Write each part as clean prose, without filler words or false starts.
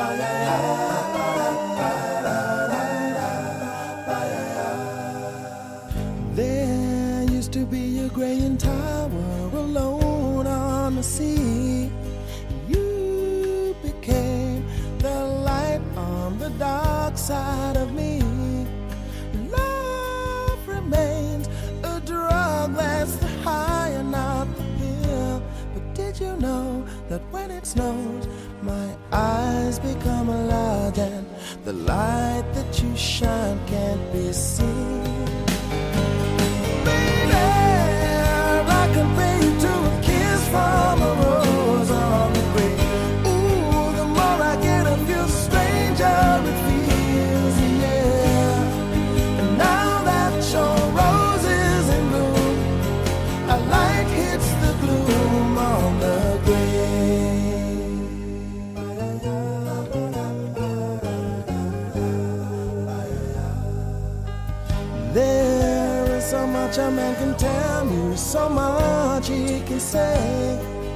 There used to be a graying tower alone on the sea. You became the light on the dark side of me. Love remains a drug that's the high and not the pill. But did you know that when it snows, my eyes become large and the light that you shine can't be seen? I can pay you to a kiss from a rose on the grave. Ooh, the more I get of you, the stranger it feels, yeah. And now that your rose is in bloom, a light hits the gloom on the grave. There is so much a man can tell you, so much he can say.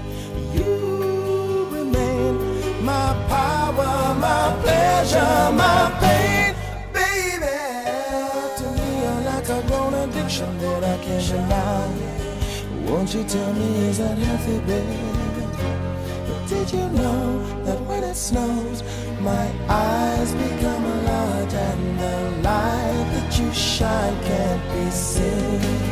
You remain my power, my pleasure, my pain, baby. To me you're like a grown addiction that I can't deny. Won't you tell me, is that healthy, baby? But did you know that when it snows, my eyes become large and the light that you shine can't be seen?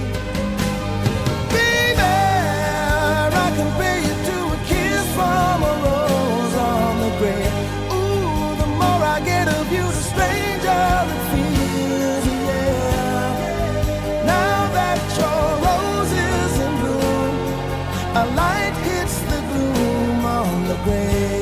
I can pay you to a kiss from a rose on the grave. Ooh, the more I get of you, the stranger it feels, yeah. Now that your rose is in bloom, a light hits the gloom on the grave.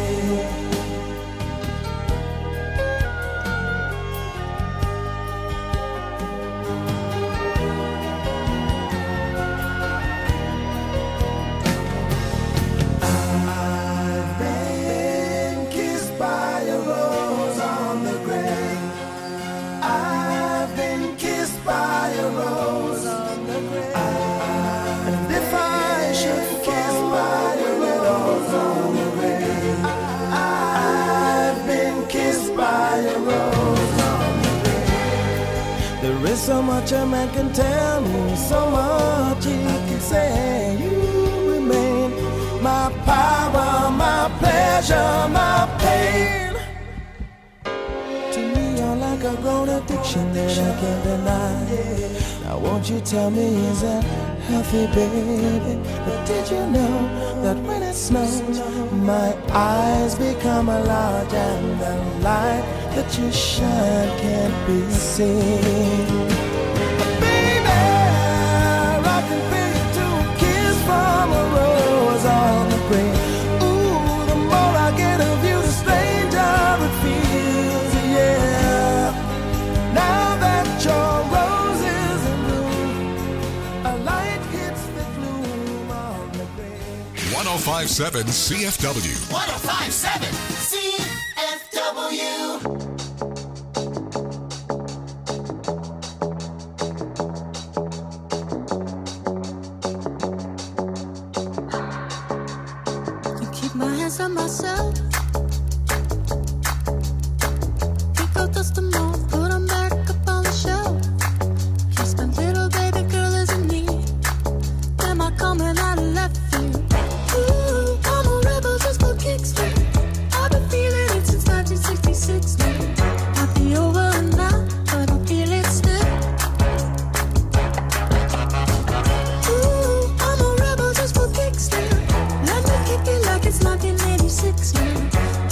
There is so much a man can tell me, so much he can say. You remain my power, my pleasure, my pain. To me you're like a grown addiction that I can't deny. Now won't you tell me, is that healthy, baby? But did you know that when it snows, my eyes become large and the light that you shine can't be seen? Baby, I can pay you to a kiss from a rose on the grave. Ooh, the more I get of you, the stranger it feels, yeah. Now that your rose is in bloom, a light hits the gloom on the grave. 105.7 CFW. 105.7 CFW. On myself, pick up dust them off, put them back up on the shelf. Yes, my little baby girl is in need. Am I coming out of left field? Ooh, I'm a rebel just for kicks. I've been feeling it since 1966 now. Might be over now, but I feel it still. Ooh, I'm a rebel just for kicks now. Let me kick it like it's 1986 now.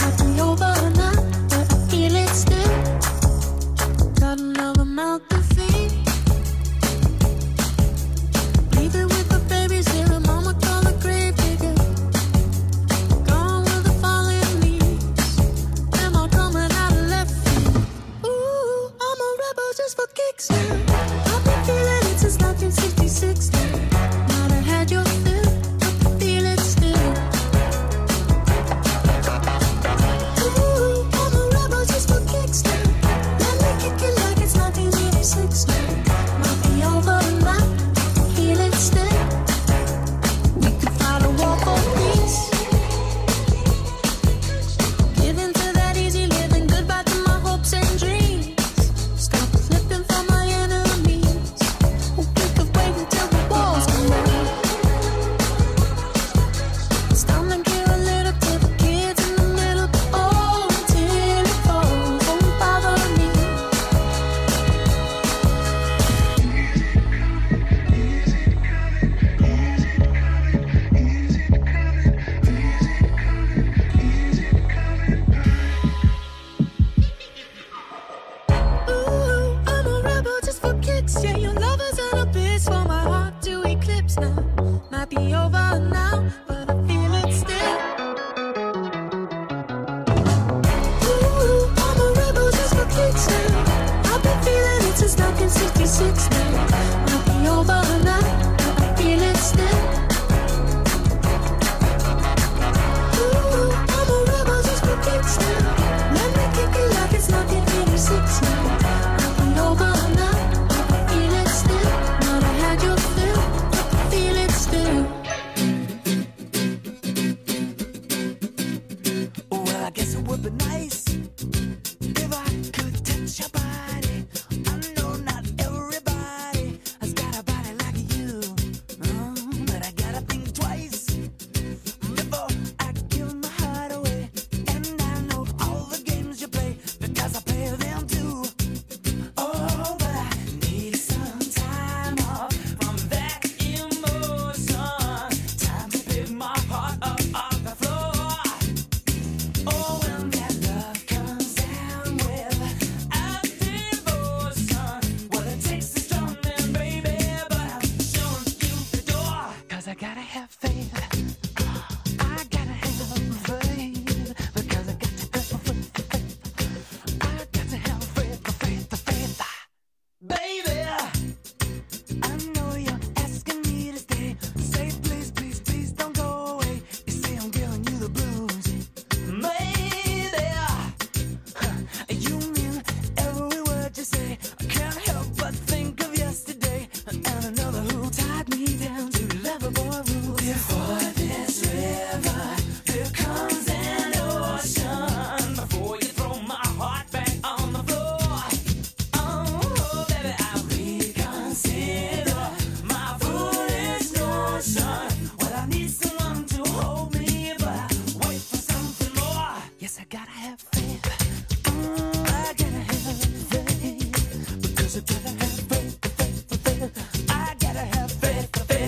guess it would be nice if I could touch your body. I know not everybody has got a body like you, but I gotta think twice before I give my heart away. And I know all the games you play because I play them too. Oh, but I need some time off from that emotion. Time to pick my heart up off the floor. Oh, when that love comes down with a devotion. Well, it takes a strong man, baby, but I'm showing you the door. 'Cause I gotta have faith. I gotta have faith. Because I got to have faith. I got to have faith. Baby, I know you're asking me to stay. Say please, please, please don't go away. You say I'm giving you the blues. Maybe you mean every word you say. I can't help but think of yesterday and another who tied me down to Loverboy rules. Before this river, here comes an ocean. Before you throw my heart back on the floor. Oh, baby, I reconsider my foolish notion. Well, I need someone to hold me, but I wait for something more. Yes, I gotta have faith. I gotta have faith. Because I gotta have faith. I gotta have faith.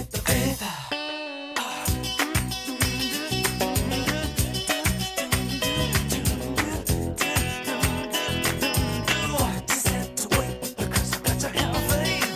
Just have to wait because I got to have faith.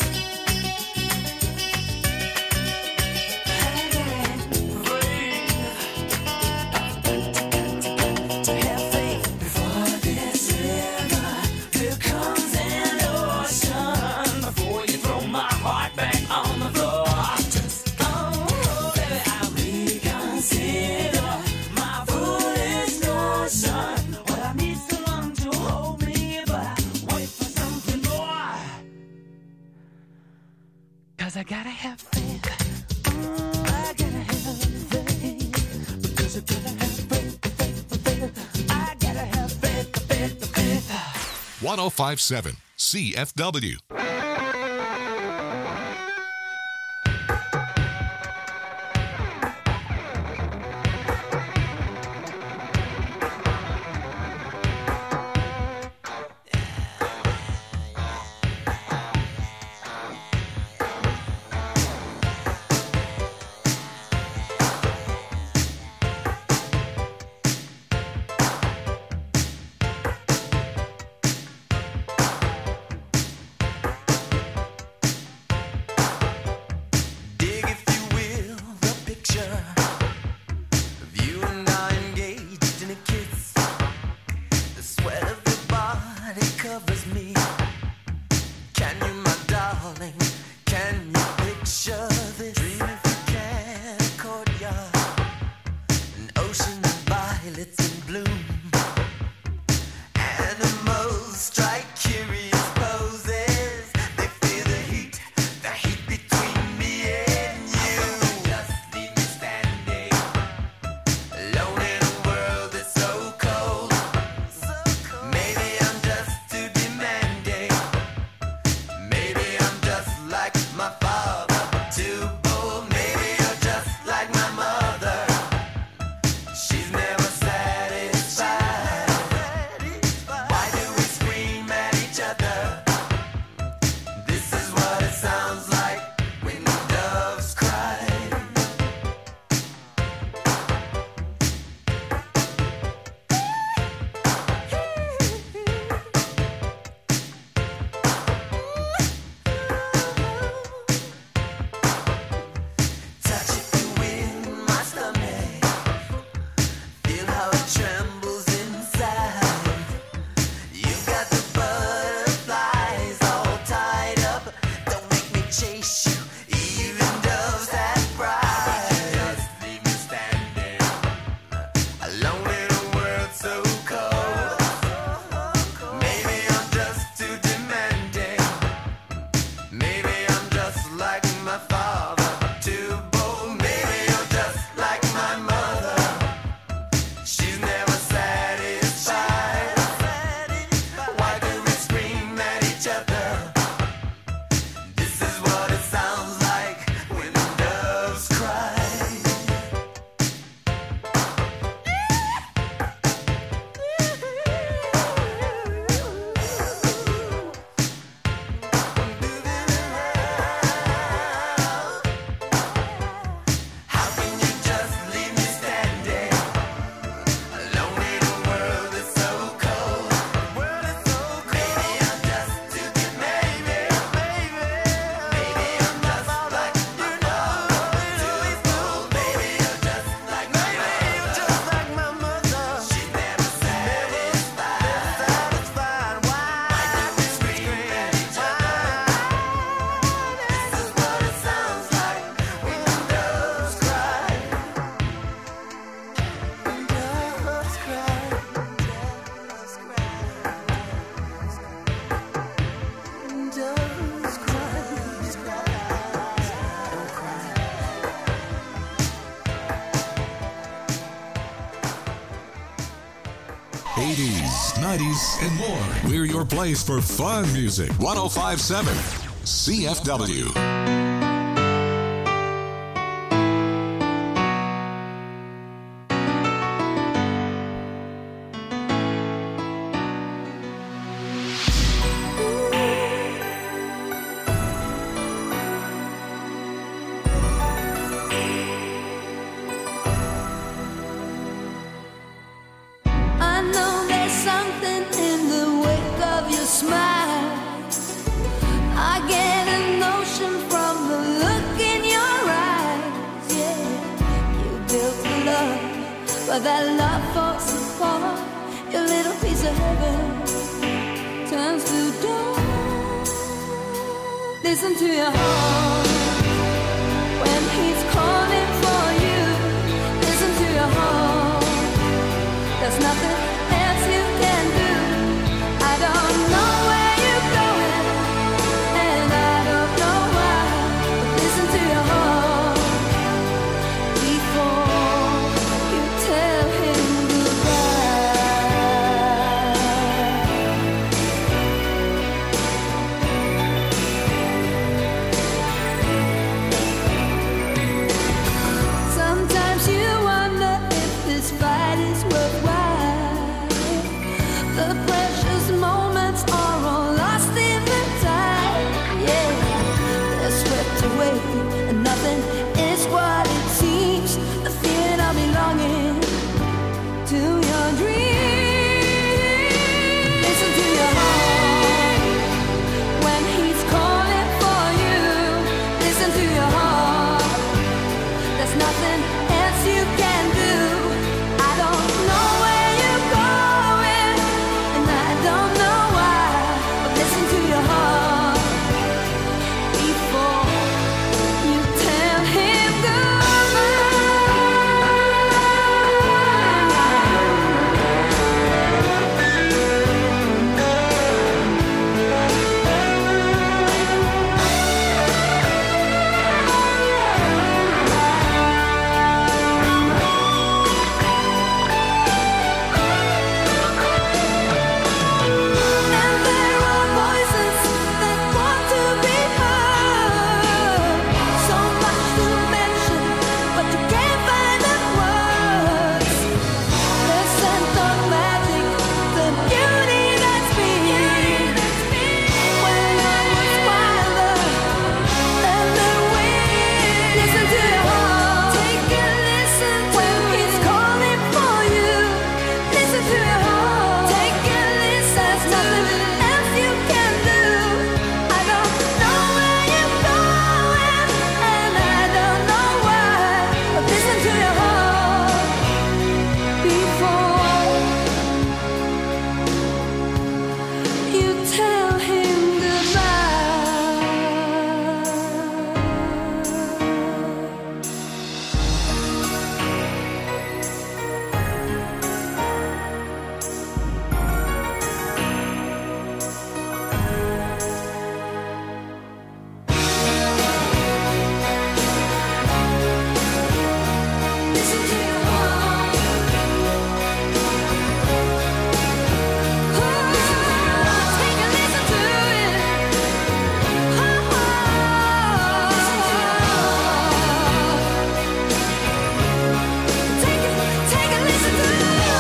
To have faith. Before this river, here comes an ocean. Before you throw my heart back on the floor. Oh, baby, I reconsider my foolish notion. Well, I need someone to hold me, but I wait for something more. 'Cause I gotta have faith. I gotta have faith. Because I gotta have faith. I gotta have faith. 1057 CFW. Dig, if you will, the picture of you and I engaged in a kiss. The sweat of your body covers me. Can you, my darling, can you picture this? Dream if you can, a courtyard, an ocean of violets in bloom. Animals strike curious poses. They feel the heat between me and you. Just leave me standing alone in a world that's so cold. Maybe I'm just too demanding. Maybe I'm just like my father, too bold. Maybe you're just like my mother. She's never satisfied. 80s, 90s, and more. We're your place for fun music. 105.7 CFW. But that love falls apart. Your little piece of heaven turns to dawn. Listen to your heart when he's calling for you. Listen to your heart. There's nothing else you can do. I don't know where you're going, and I don't know why. But listen to your heart before you tell him goodbye. Sometimes you wonder if this fight is worthwhile. The precious moments are all lost in the tide. Yeah, they're swept away, and nothing is what it seems. The feeling of belonging to your dreams. Listen to your heart when he's calling for you. Listen to your heart. There's nothing else you can do. I don't know where you're going, and I don't know why. But listen to your heart before you tell him And there are voices that want to be heard. So much to mention, but you can't find the words. The scent of magic, the beauty that's been. When I was wilder than the wind. Listen to your heart. Take a listen when he's calling for you. Listen to your heart. Take a listen. There's nothing else you can do. I don't know where you're going, and I don't know why. But listen to your heart before you tell him goodbye. Listen to your heart. Take a listen to it. Take a listen to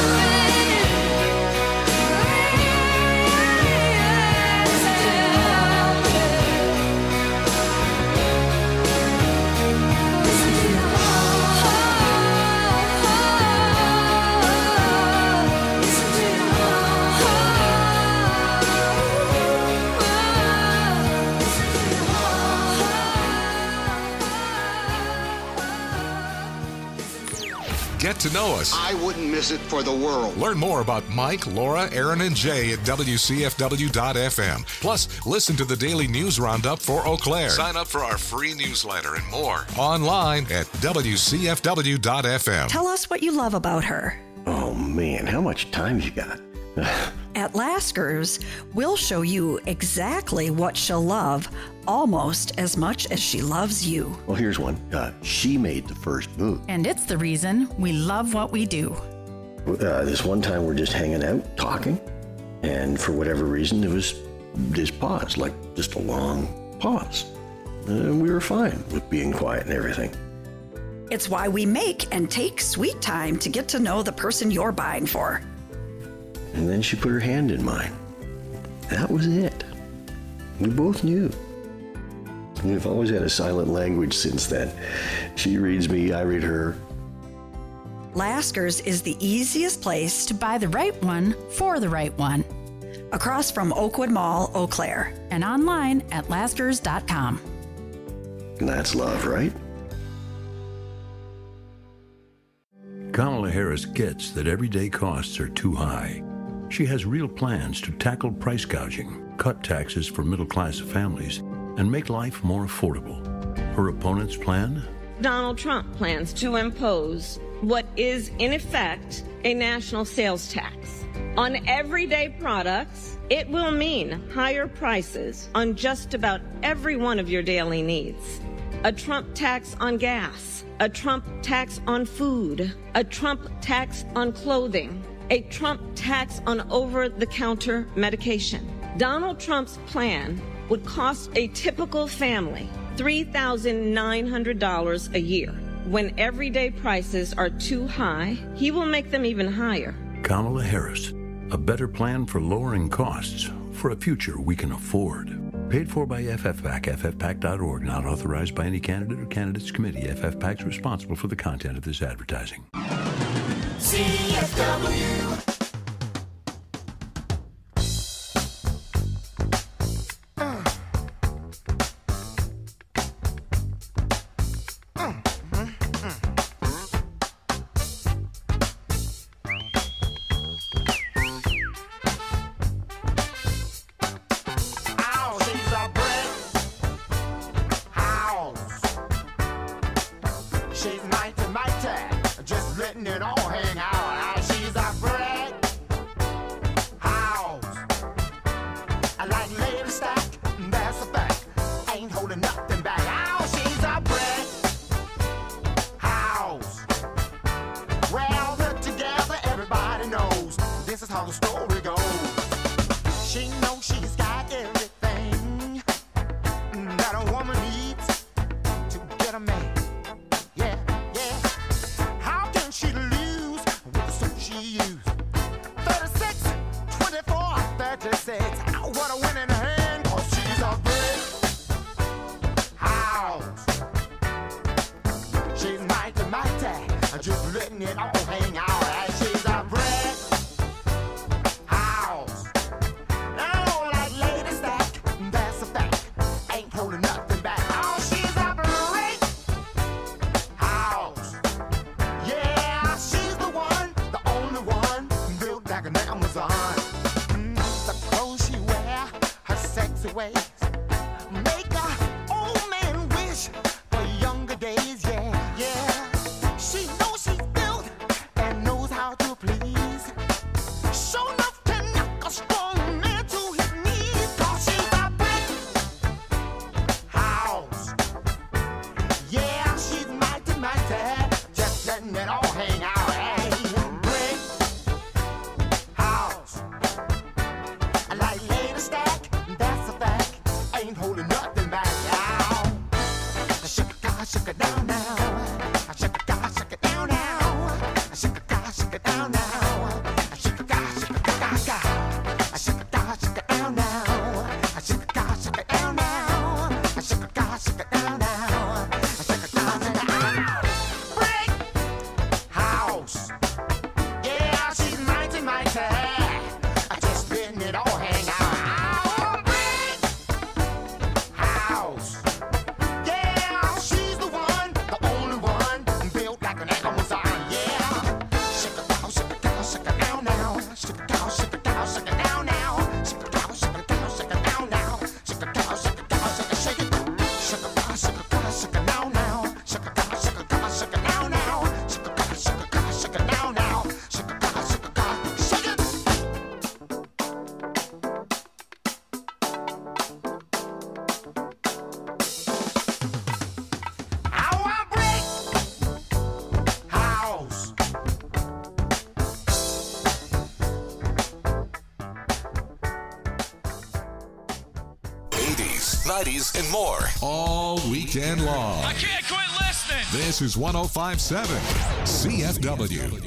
Get to know us. I wouldn't miss it for the world. Learn more about Mike, Laura, Aaron, and Jay at WCFW.FM. Plus, listen to the daily news roundup for Eau Claire. Sign up for our free newsletter and more online at WCFW.FM. Tell us what you love about her. Oh man, how much time you got? At Lasker's, we'll show you exactly what she'll love almost as much as she loves you. Well, here's one. She made the first move. And it's the reason we love what we do. This one time we're just hanging out, talking, and for whatever reason, there was this pause, like just a long pause. And we were fine with being quiet and everything. It's why we make and take sweet time to get to know the person you're buying for. And then she put her hand in mine. That was it. We both knew. We've always had a silent language since then. She reads me, I read her. Laskers is the easiest place to buy the right one for the right one. Across from Oakwood Mall, Eau Claire. And online at laskers.com. That's love, right? Kamala Harris gets that everyday costs are too high. She has real plans to tackle price gouging, cut taxes for middle-class families, and make life more affordable. Her opponent's plan? Donald Trump plans to impose what is, in effect, a national sales tax. On everyday products, it will mean higher prices on just about every one of your daily needs. A Trump tax on gas, a Trump tax on food, a Trump tax on clothing, a Trump tax on over-the-counter medication. Donald Trump's plan would cost a typical family $3,900 a year. When everyday prices are too high, he will make them even higher. Kamala Harris, a better plan for lowering costs for a future we can afford. Paid for by FFPAC, ffpac.org, not authorized by any candidate or candidates committee. FFPAC is responsible for the content of this advertising. CFW. 90s, and more. All weekend long. I can't quit listening. This is 105.7 CFW.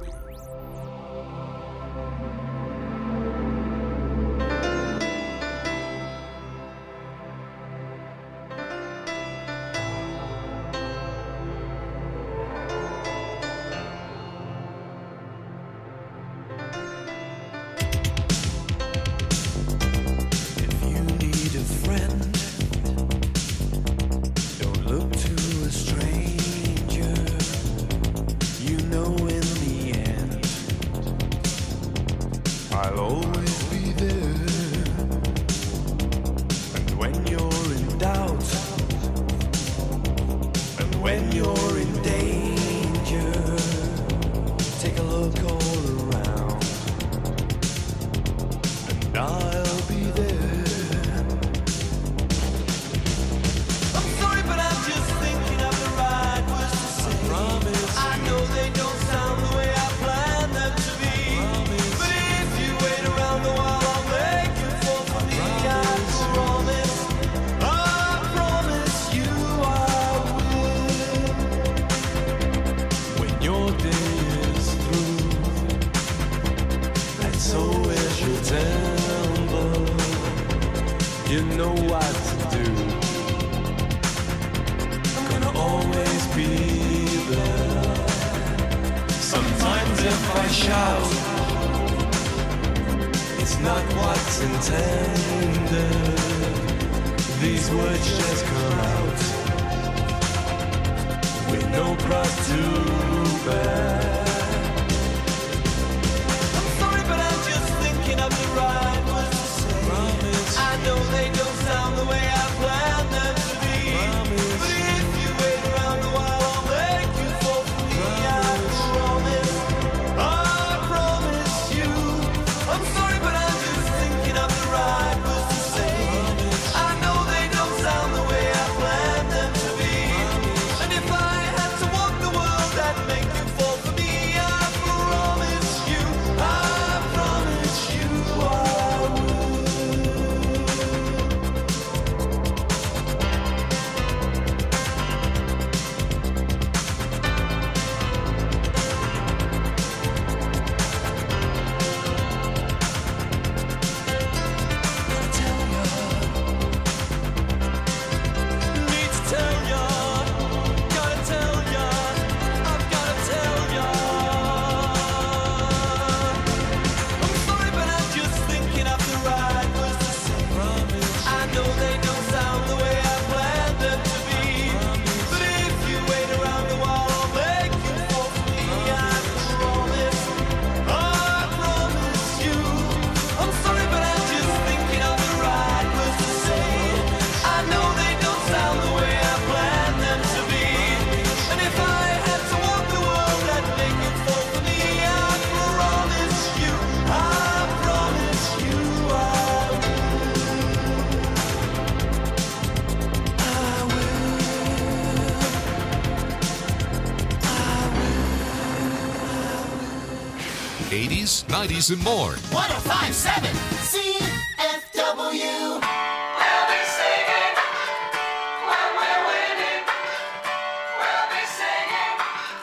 '80s, '90s, and more. 105.7 CFW. We'll be singing when we're winning. We'll be singing.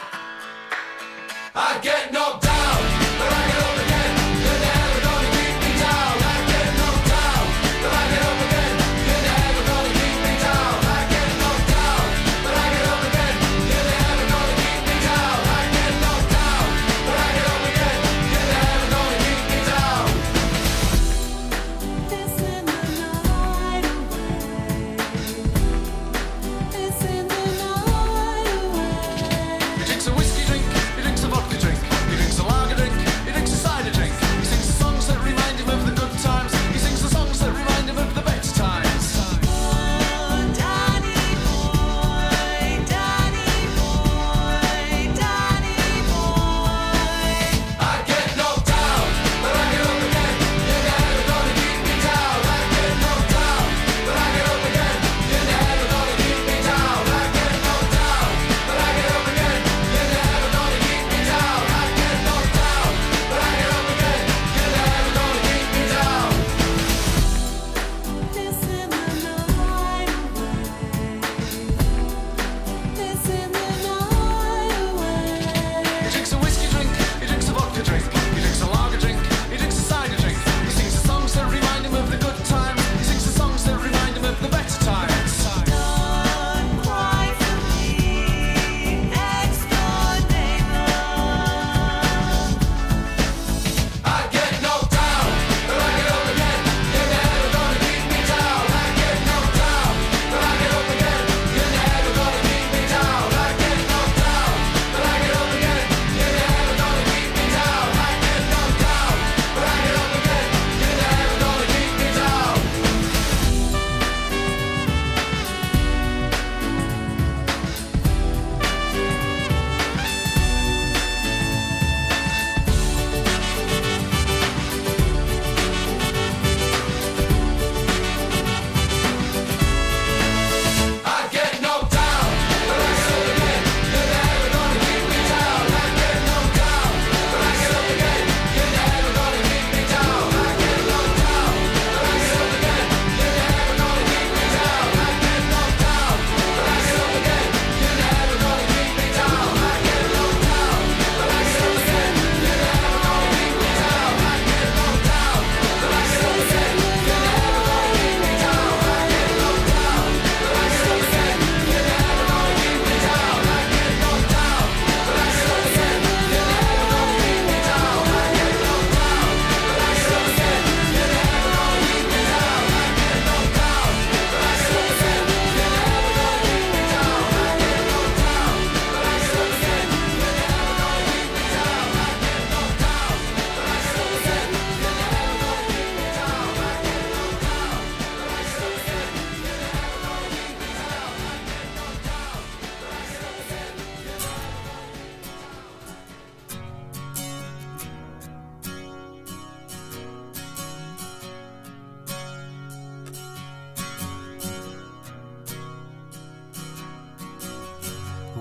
I get knocked down, but I get up again. You're never gonna keep me down. I get knocked down, but I get up again. You're never gonna keep me down. I get knocked down, but I get up again. You're never gonna keep me down. I get knocked down, but I get up again. You're never gonna keep me down.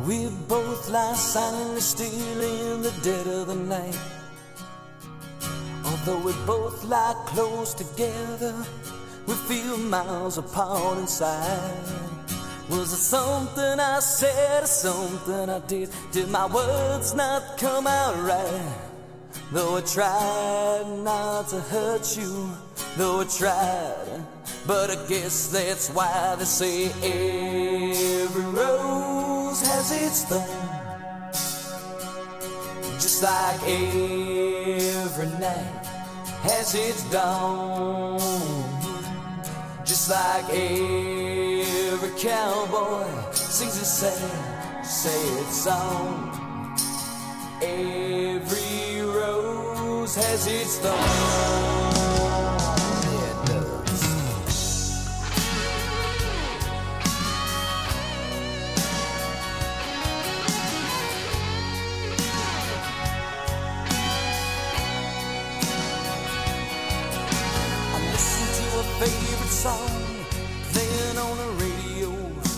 We both lie silently still in the dead of the night. Although we both lie close together, we feel miles apart inside. Was it something I said or something I did? Did my words not come out right? Though I tried not to hurt you, though I tried, but I guess that's why they say every rose has its thorn. Just like every night has its dawn. Just like every cowboy sings a sad, sad song. Every rose has its thorn. Yeah, it does. I listen to a favorite song playing on the radio,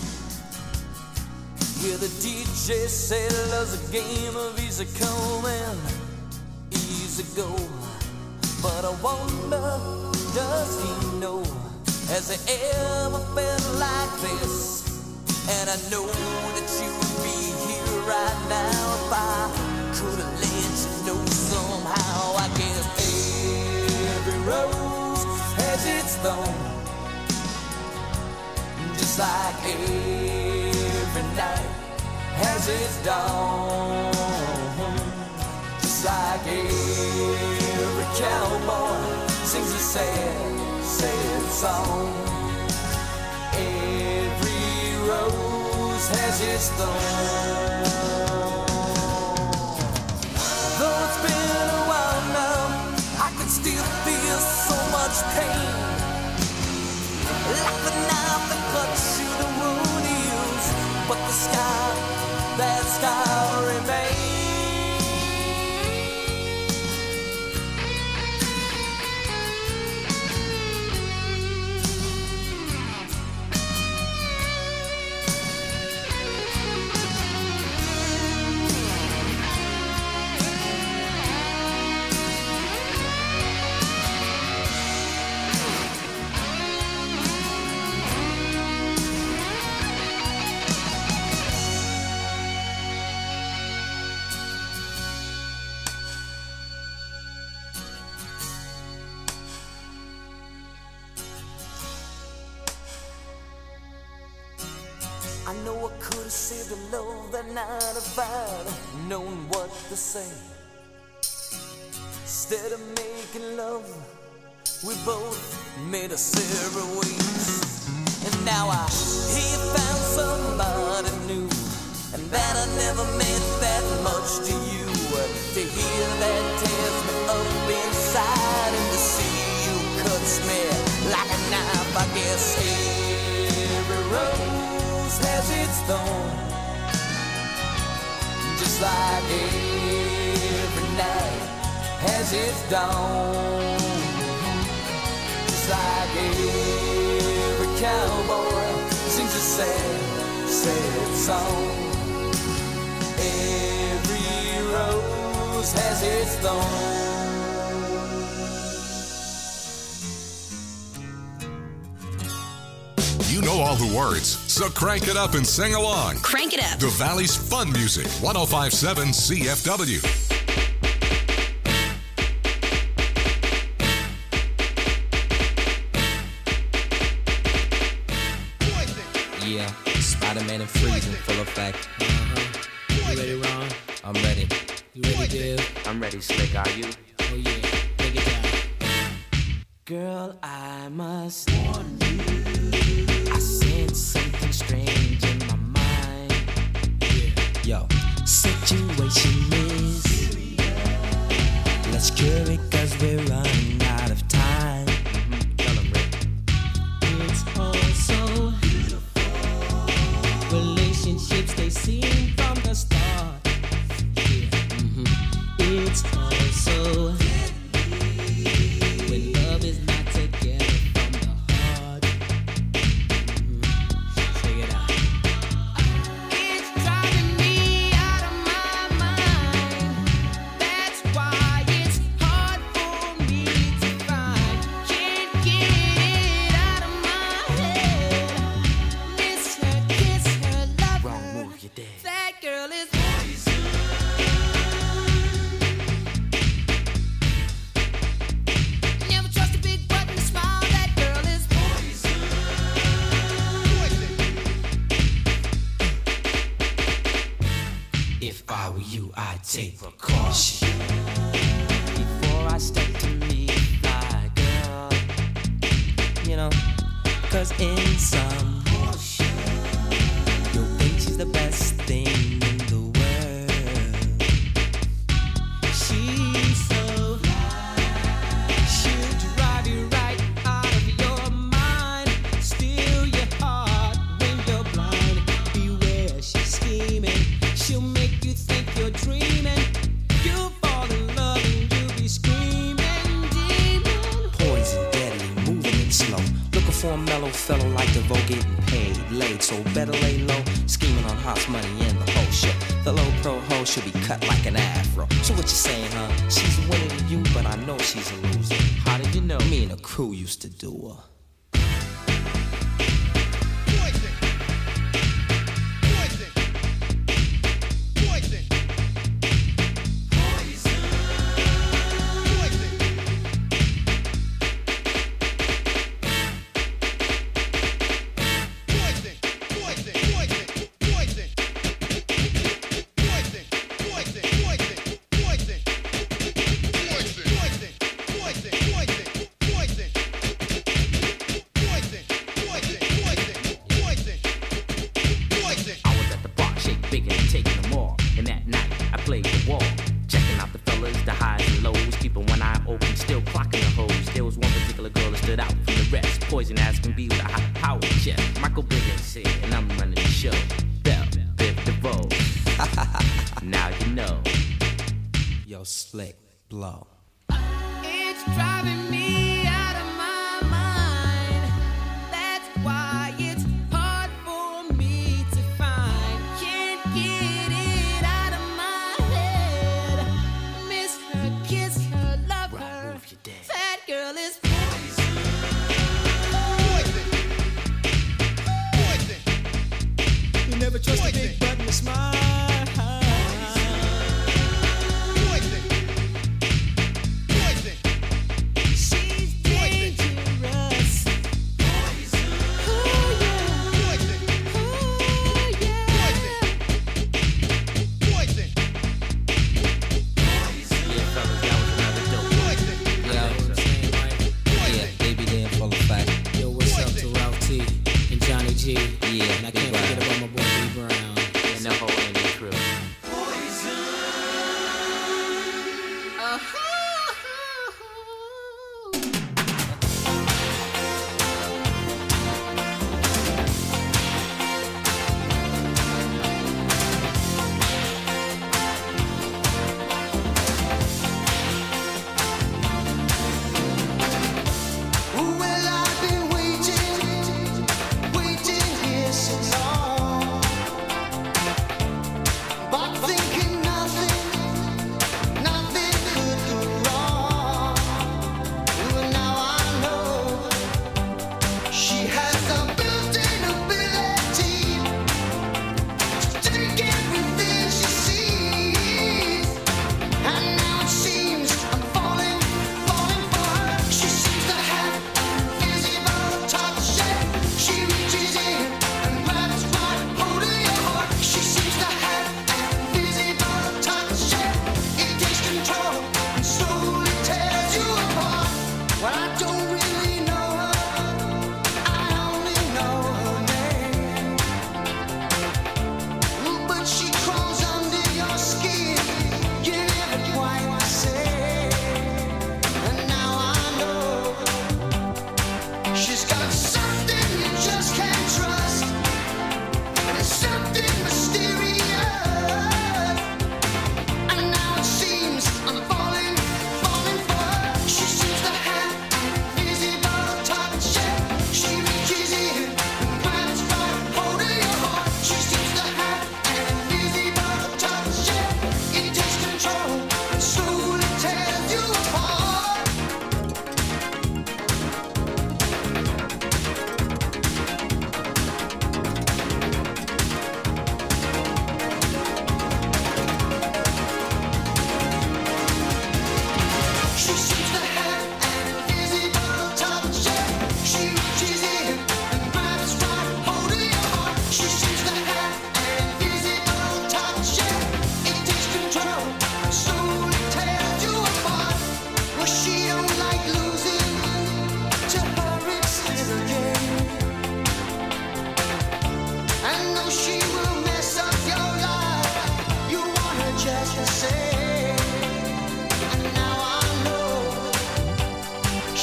where the DJ said love's a game of easy come and easy go. But I wonder, does he know? Has he ever felt like this? And I know that you would be here right now if I could have let you know somehow. I guess every rose has its thorn. Just like every night has its dawn. Just like every cowboy sings a sad, sad song. Every rose has its thorn. Though it's been a while now, I can still feel so much pain. Like the knife that cuts you, the wound heals, but the scar, that scar remains. I know I could have saved the love that night if I'd known what to say. Instead of making love, we both made us separate ways. And now I hear you found somebody new, and that I never meant that much to you. To hear that tears me up inside, and to see you cuts me like a knife. I guess every rose has its thorn. Just like every night has its dawn. Just like every cowboy sings a sad, sad song. Every rose has its thorn. You know all the words, so crank it up and sing along. Crank it up. The Valley's fun music, 105.7 CFW. Yeah, Spider-Man and Freeze in full effect. You ready, Ron? I'm ready. You ready, Div? I'm ready, Slick. Are you? Oh yeah, take it down. Girl, I must warn you, I sense something strange in my mind. Yo. Situation is serious. Let's cure it 'cause we're running out of time. Tell 'em, Rick. It's all so beautiful. Relationships, they seem from the start. It's all so when love is not together from the heart. Check it out. It's driving me I take precaution before I step to meet my girl. You know, 'cause in some you'll think she's the best thing in the world. She's so she'll drive you right out of your mind, steal your heart when you're blind. Beware, she's scheming. She'll make you think you're dreaming. You'll fall in love and you'll be screaming, demon. Poison, deadly, moving it slow. Looking for a mellow fellow like DeVoe, getting paid, laid, so better lay low. Scheming on hot money and the whole shit. The low pro hoe should be cut like an afro. So what you saying, huh? She's winning to you, but I know she's a loser. How did you know? Me and the crew used to do her. Slick blow. It's driving me out of my mind. That's why it's hard for me to find. Can't get it out of my head. Miss her, kiss her, love her. That girl is poison. You never trust a big button to smile.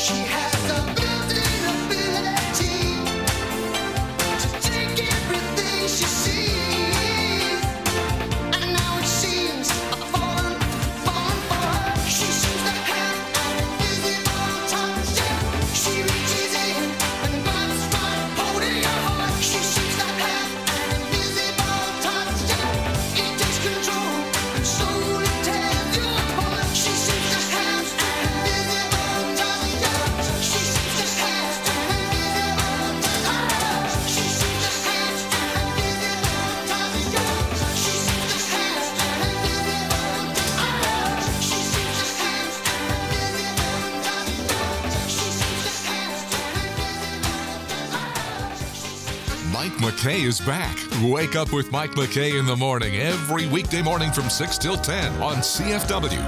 She has the built-in ability to take everything she sees, and now it seems I've fallen for her. She seems to have an invisible touch. She reaches in and grabs right hold of your heart. She seems to have an invisible touch. It takes control and slowly tears you apart. She seems to have an invisible touch. She seems to have an invisible touch. She seems to have an invisible touch. She seems to have an invisible touch. She seems to have an invisible touch. She seems to have Mike McKay is back. Wake up with Mike McKay in the morning every weekday morning from 6 till 10 on CFW.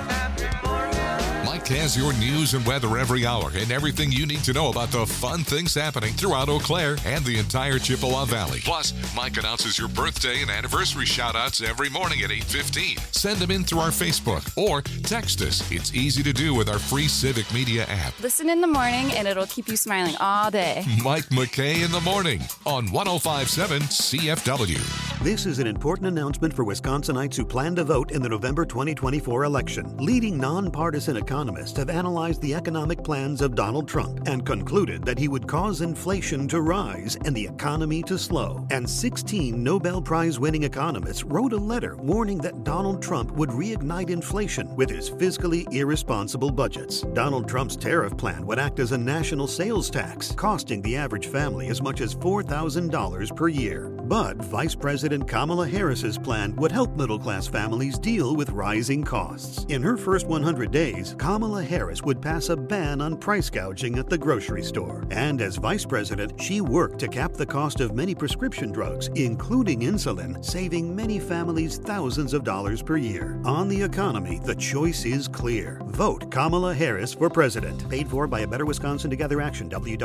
Mike has your news and weather every hour and everything you need to know about the fun things happening throughout Eau Claire and the entire Chippewa Valley. Plus, Mike announces your birthday and anniversary shout-outs every morning at 8:15. Send them in through our Facebook or text us. It's easy to do with our free Civic Media app. Listen in the morning and it'll keep you smiling all day. Mike McKay in the morning on 105.7 CFW. This is an important announcement for Wisconsinites who plan to vote in the November 2024 election. Leading nonpartisan economists have analyzed the economic plans of Donald Trump and concluded that he would cause inflation to rise and the economy to slow. And 16 Nobel Prize-winning economists wrote a letter warning that Donald Trump would reignite inflation with his fiscally irresponsible budgets. Donald Trump's tariff plan would act as a national sales tax, costing the average family as much as $4,000 per year. But Vice President Kamala Harris's plan would help middle-class families deal with rising costs. In her first 100 days, Kamala Harris would pass a ban on price gouging at the grocery store. And as vice president, she worked to cap the cost of many prescription drugs, including insulin, saving many families thousands of dollars per year. On the economy, the choice is clear. Vote Kamala Harris for president. Paid for by A Better Wisconsin Together Action,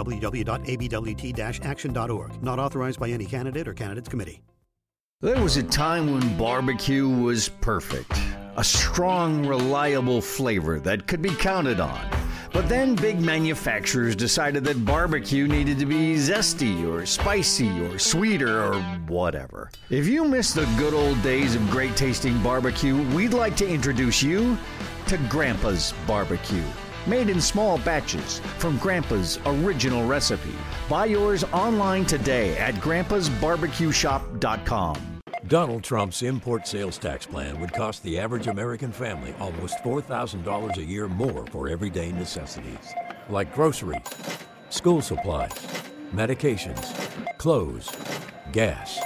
www.abwt-action.org. Not authorized by any candidate or candidates committee. There was a time when barbecue was perfect. A strong, reliable flavor that could be counted on. But then big manufacturers decided that barbecue needed to be zesty or spicy or sweeter or whatever. If you miss the good old days of great tasting barbecue, we'd like to introduce you to Grandpa's Barbecue. Made in small batches from Grandpa's original recipe. Buy yours online today at grandpasbarbecueshop.com. Donald Trump's import sales tax plan would cost the average American family almost $4,000 a year more for everyday necessities, like groceries, school supplies, medications, clothes, gas.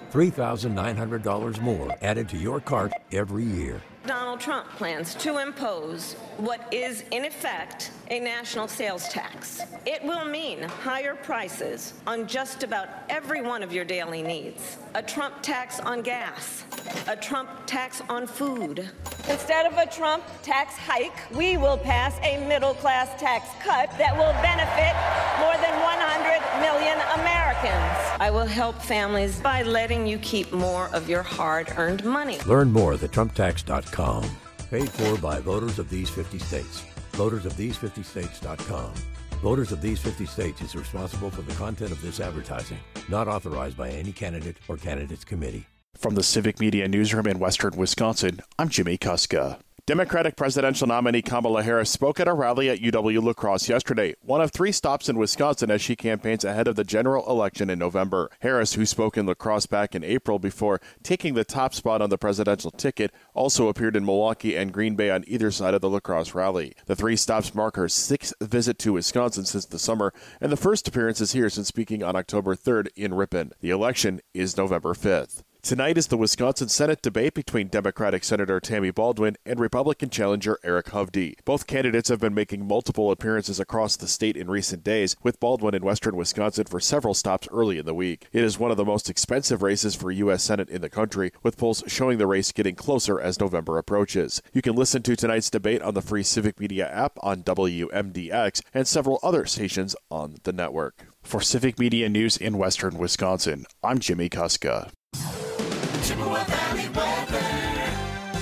$3,900 more added to your cart every year. Donald Trump plans to impose what is, in effect, a national sales tax. It will mean higher prices on just about every one of your daily needs. A Trump tax on gas, a Trump tax on food. Instead of a Trump tax hike, we will pass a middle-class tax cut that will benefit more than 100 million Americans. I will help families by letting you keep more of your hard-earned money. Learn more at TrumpTax.com. Paid for by voters of these 50 states. VotersOfThese50States.com. Voters of these 50 states is responsible for the content of this advertising. Not authorized by any candidate or candidates committee. From the Civic Media Newsroom in Western Wisconsin, I'm Jimmy Kuska. Democratic presidential nominee Kamala Harris spoke at a rally at UW-La Crosse yesterday, one of 3 stops in Wisconsin as she campaigns ahead of the general election in November. Harris, who spoke in La Crosse back in April before taking the top spot on the presidential ticket, also appeared in Milwaukee and Green Bay on either side of the La Crosse rally. The 3 stops mark her 6th visit to Wisconsin since the summer, and the first appearances here since speaking on October 3rd in Ripon. The election is November 5th. Tonight is the Wisconsin Senate debate between Democratic Senator Tammy Baldwin and Republican challenger Eric Hovde. Both candidates have been making multiple appearances across the state in recent days, with Baldwin in western Wisconsin for several stops early in the week. It is one of the most expensive races for U.S. Senate in the country, with polls showing the race getting closer as November approaches. You can listen to tonight's debate on the free Civic Media app on WMDX and several other stations on the network. For Civic Media News in western Wisconsin, I'm Jimmy Kuska. Chippewa Valley weather.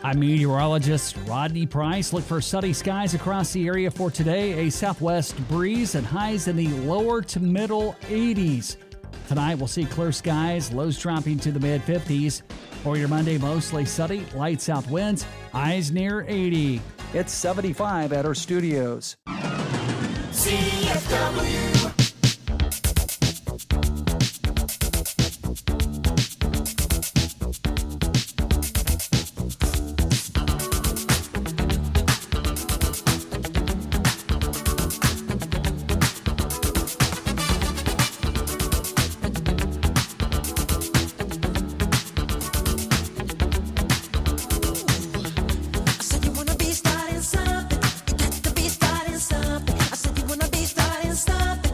I'm meteorologist Rodney Price. Look for sunny skies across the area for today. A southwest breeze and highs in the lower to middle 80s. Tonight we'll see clear skies, lows dropping to the mid-50s. For your Monday, mostly sunny, light south winds, highs near 80. It's 75 at our studios. CFW. I said you wanna be starting something. You got to be starting something. I said you wanna be starting something.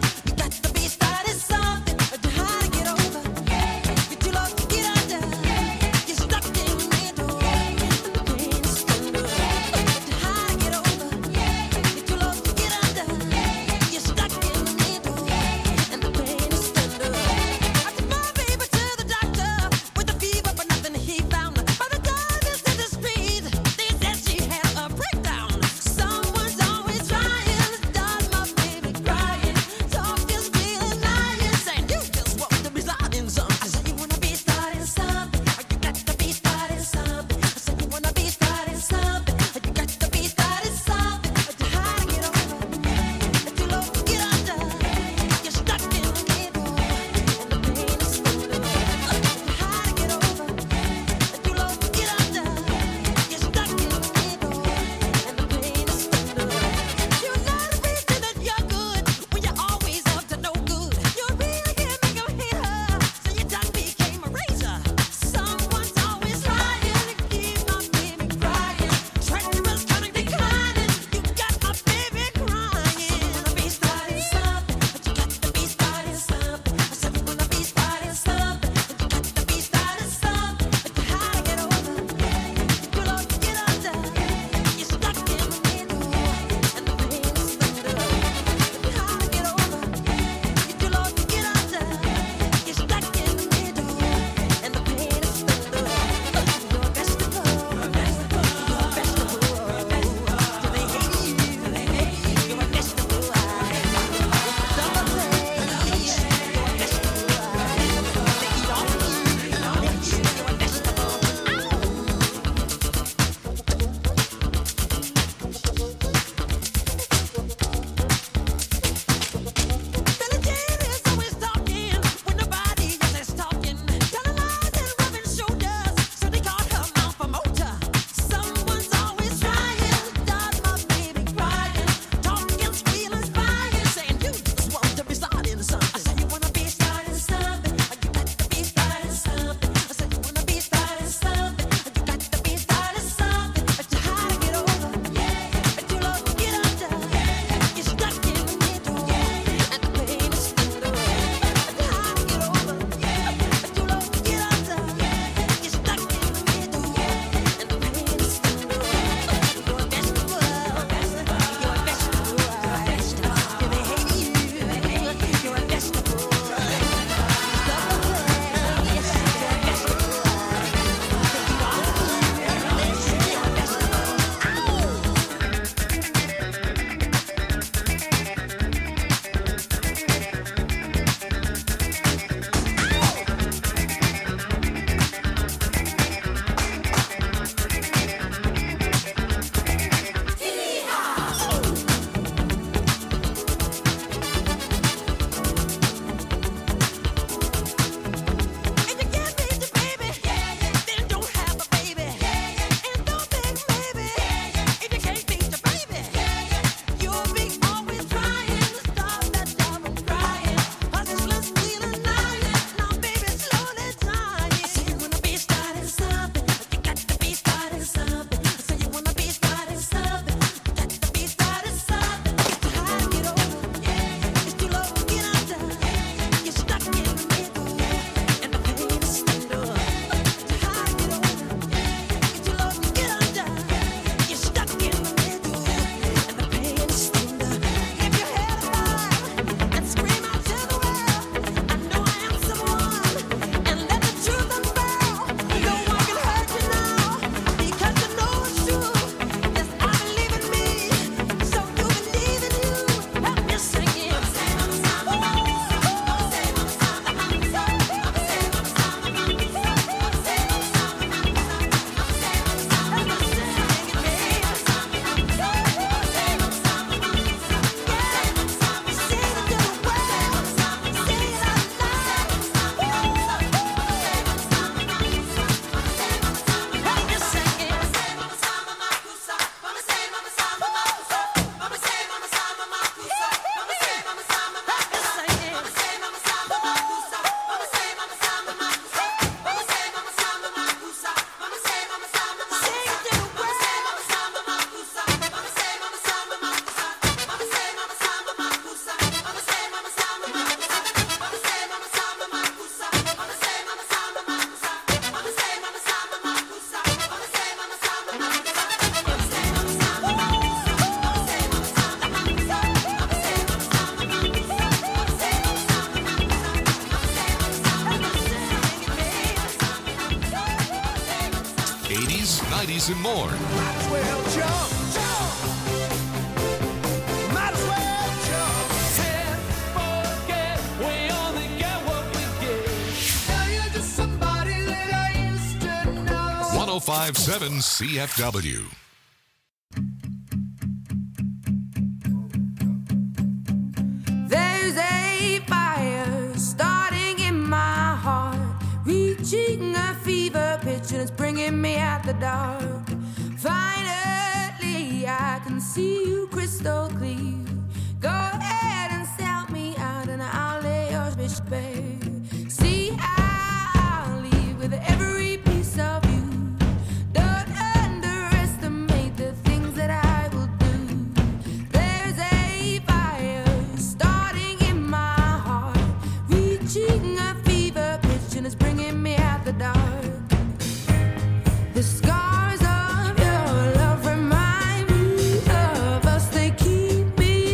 movies, and more. Might as well jump, jump. Might as well jump. Can't forget, we only get what we get. Now you're just somebody that I used to know. 1057 CFW. There's a fire starting in my heart, reaching a fever pitch and it's bringing me out the dark. Finally, I can see you crystal clear. Go ahead and sell me out and I'll lay your fish bare. See, I'll leave with every piece of you. Don't underestimate the things that I will do. There's a fire starting in my heart, reaching a fever pitch and it's bringing me out the dark. The scars of your love remind me of us. They keep me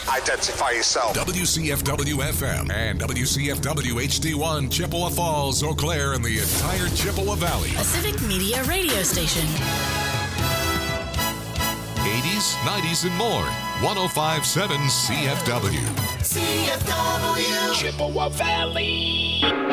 Identify yourself. WCFW FM and WCFW HD1, Chippewa Falls, Eau Claire, and the entire Chippewa Valley. A Civic Media radio station. 80s, 90s, and more. 105.7 CFW. CFW. Chippewa Valley.